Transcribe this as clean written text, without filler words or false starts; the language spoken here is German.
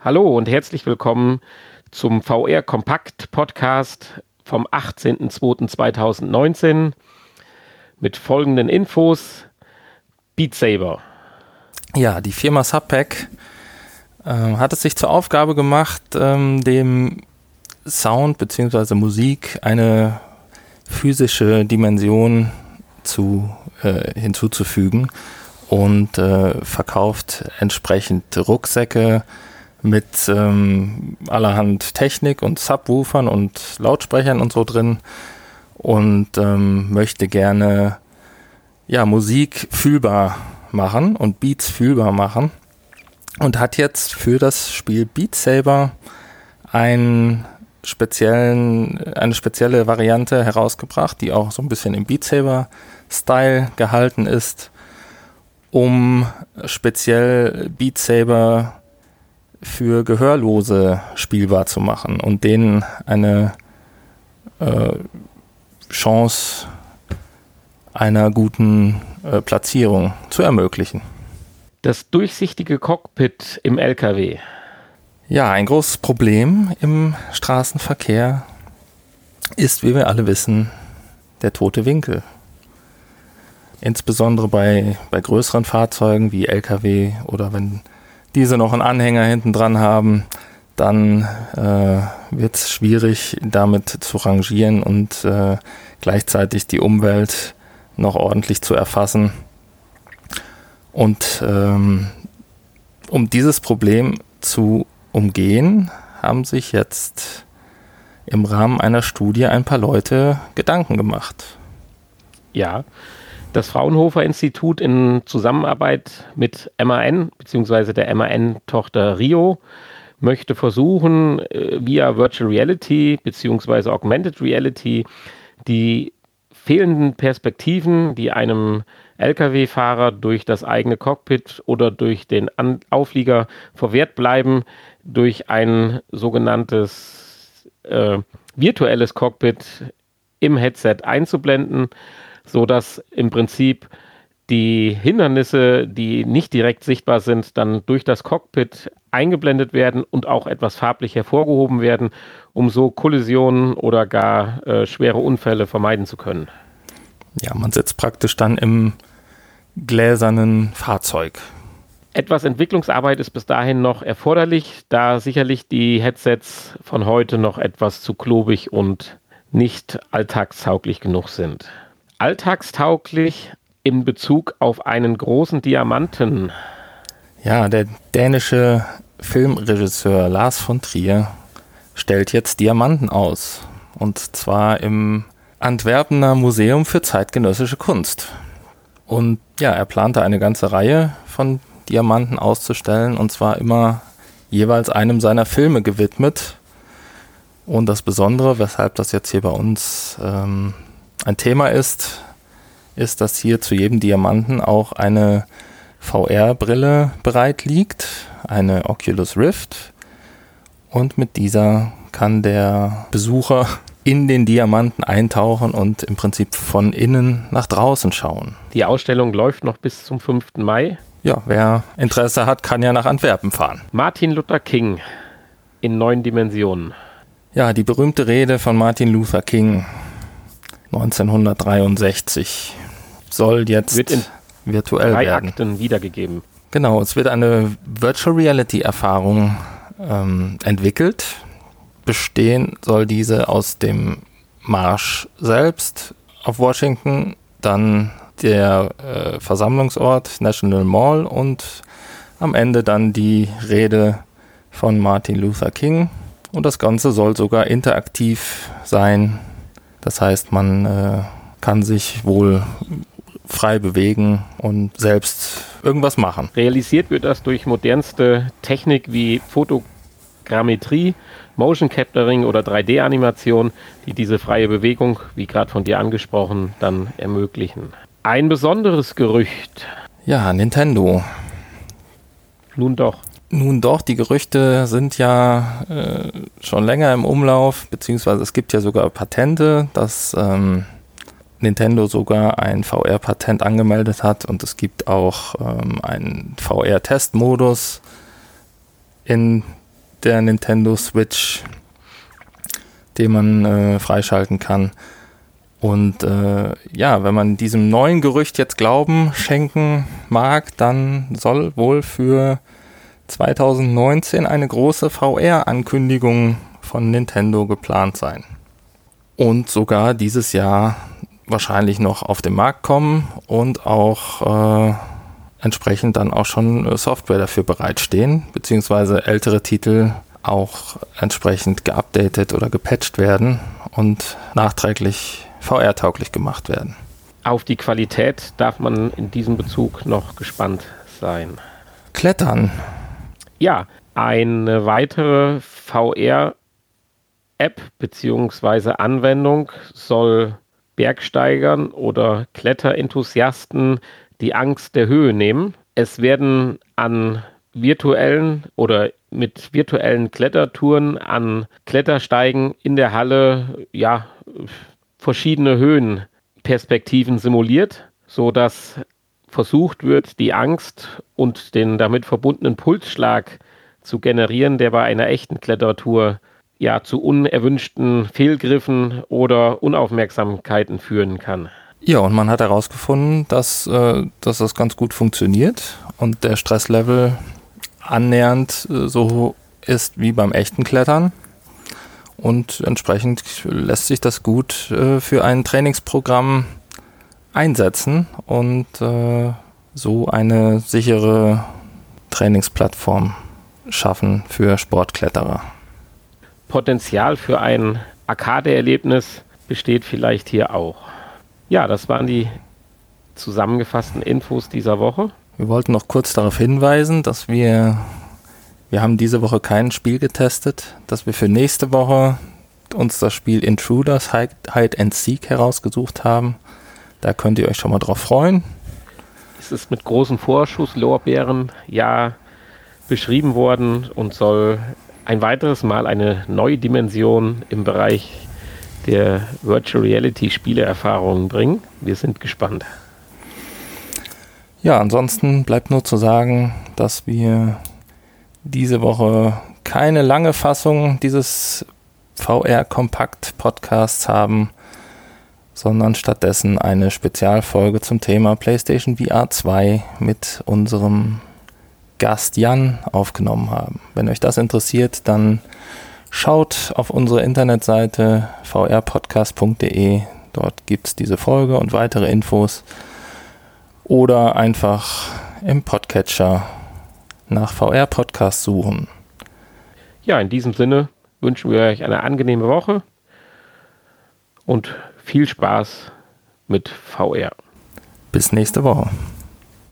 Hallo und herzlich willkommen zum VR Kompakt Podcast vom 18.02.2019 mit folgenden Infos. Beat Saber. Ja, die Firma Subpack hat es sich zur Aufgabe gemacht, dem Sound bzw. Musik eine physische Dimension hinzuzufügen und verkauft entsprechend Rucksäcke mit allerhand Technik und Subwoofern und Lautsprechern und so drin und möchte gerne Musik fühlbar machen und Beats fühlbar machen und hat jetzt für das Spiel Beat Saber eine spezielle Variante herausgebracht, die auch so ein bisschen im Beat Saber Style gehalten ist, um speziell Beat Saber für Gehörlose spielbar zu machen und denen eine Chance einer guten Platzierung zu ermöglichen. Das durchsichtige Cockpit im LKW. Ja, ein großes Problem im Straßenverkehr ist, wie wir alle wissen, der tote Winkel. Insbesondere bei größeren Fahrzeugen wie LKW oder wenn diese noch einen Anhänger hinten dran haben, dann wird es schwierig, damit zu rangieren und gleichzeitig die Umwelt noch ordentlich zu erfassen. Und um dieses Problem zu umgehen, haben sich jetzt im Rahmen einer Studie ein paar Leute Gedanken gemacht. Ja, das Fraunhofer-Institut in Zusammenarbeit mit MAN bzw. der MAN-Tochter Rio möchte versuchen, via Virtual Reality bzw. Augmented Reality die fehlenden Perspektiven, die einem Lkw-Fahrer durch das eigene Cockpit oder durch den Auflieger verwehrt bleiben, durch ein sogenanntes virtuelles Cockpit im Headset einzublenden, sodass im Prinzip die Hindernisse, die nicht direkt sichtbar sind, dann durch das Cockpit eingeblendet werden und auch etwas farblich hervorgehoben werden, um so Kollisionen oder gar schwere Unfälle vermeiden zu können. Ja, man sitzt praktisch dann im gläsernen Fahrzeug. Etwas Entwicklungsarbeit ist bis dahin noch erforderlich, da sicherlich die Headsets von heute noch etwas zu klobig und nicht alltagstauglich genug sind. Alltagstauglich in Bezug auf einen großen Diamanten. Ja, der dänische Filmregisseur Lars von Trier stellt jetzt Diamanten aus. Und zwar im Antwerpener Museum für zeitgenössische Kunst. Und ja, er plante eine ganze Reihe von Diamanten auszustellen und zwar immer jeweils einem seiner Filme gewidmet. Und das Besondere, weshalb das jetzt hier bei uns ein Thema ist, dass hier zu jedem Diamanten auch eine VR-Brille bereit liegt, eine Oculus Rift. Und mit dieser kann der Besucher in den Diamanten eintauchen und im Prinzip von innen nach draußen schauen. Die Ausstellung läuft noch bis zum 5. Mai. Ja, wer Interesse hat, kann ja nach Antwerpen fahren. Martin Luther King in 9 Dimensionen. Ja, die berühmte Rede von Martin Luther King 1963 soll jetzt wird in virtuell 3 werden. Akten wiedergegeben. Genau, es wird eine Virtual Reality Erfahrung entwickelt. Bestehen soll diese aus dem Marsch selbst auf Washington, dann der Versammlungsort National Mall und am Ende dann die Rede von Martin Luther King. Und das Ganze soll sogar interaktiv sein. Das heißt, man kann sich wohl frei bewegen und selbst irgendwas machen. Realisiert wird das durch modernste Technik wie Fotogrammetrie, Motion Capturing oder 3D-Animation, die diese freie Bewegung, wie gerade von dir angesprochen, dann ermöglichen. Ein besonderes Gerücht. Ja, Nintendo. Nun doch. Die Gerüchte sind ja schon länger im Umlauf, beziehungsweise es gibt ja sogar Patente, dass Nintendo sogar ein VR-Patent angemeldet hat und es gibt auch einen VR-Testmodus in der Nintendo Switch, den man freischalten kann. Und wenn man diesem neuen Gerücht jetzt Glauben schenken mag, dann soll wohl für 2019 eine große VR-Ankündigung von Nintendo geplant sein. Und sogar dieses Jahr wahrscheinlich noch auf den Markt kommen und auch entsprechend dann auch schon Software dafür bereitstehen, beziehungsweise ältere Titel auch entsprechend geupdatet oder gepatcht werden und nachträglich VR-tauglich gemacht werden. Auf die Qualität darf man in diesem Bezug noch gespannt sein. Klettern. Ja, eine weitere VR-App bzw. Anwendung soll Bergsteigern oder Kletterenthusiasten die Angst der Höhe nehmen. Es werden an virtuellen oder mit virtuellen Klettertouren an Klettersteigen in der Halle verschiedene Höhenperspektiven simuliert, sodass versucht wird, die Angst und den damit verbundenen Pulsschlag zu generieren, der bei einer echten Klettertour zu unerwünschten Fehlgriffen oder Unaufmerksamkeiten führen kann. Ja, und man hat herausgefunden, dass das ganz gut funktioniert und der Stresslevel annähernd so ist wie beim echten Klettern. Und entsprechend lässt sich das gut für ein Trainingsprogramm einsetzen und so eine sichere Trainingsplattform schaffen für Sportkletterer. Potenzial für ein Arcade-Erlebnis besteht vielleicht hier auch. Ja, das waren die zusammengefassten Infos dieser Woche. Wir wollten noch kurz darauf hinweisen, dass wir haben diese Woche kein Spiel getestet, dass wir für nächste Woche uns das Spiel Intruders Hide and Seek herausgesucht haben. Da könnt ihr euch schon mal drauf freuen. Es ist mit großen Vorschusslorbeeren beschrieben worden und soll ein weiteres Mal eine neue Dimension im Bereich der Virtual Reality Spielerfahrungen bringen. Wir sind gespannt. Ja, ansonsten bleibt nur zu sagen, dass wir diese Woche keine lange Fassung dieses VR-Kompakt-Podcasts haben, sondern stattdessen eine Spezialfolge zum Thema PlayStation VR 2 mit unserem Gast Jan aufgenommen haben. Wenn euch das interessiert, dann schaut auf unsere Internetseite vrpodcast.de. Dort gibt es diese Folge und weitere Infos. Oder einfach im Podcatcher nach VR-Podcast suchen. Ja, in diesem Sinne wünschen wir euch eine angenehme Woche und viel Spaß mit VR. Bis nächste Woche.